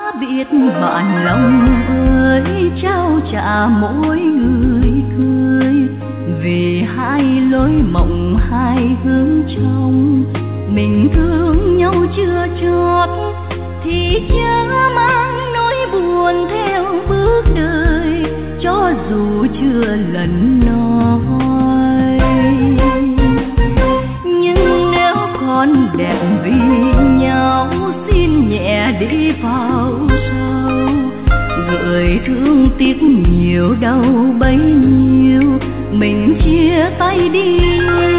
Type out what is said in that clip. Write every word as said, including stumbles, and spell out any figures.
biết bạn lòng ơi, trao trả mỗi người cười. Vì hai lối mộng hai hướng trong, mình thương nhau chưa chót thì chớ mang nỗi buồn theo bước đời, cho dù chưa lần nói. Nhưng nếu còn đẹp vì nhau, xin nhẹ đi vào sau. Gợi thương tiếc nhiều đau bấy nhiêu, mình chia tay đi.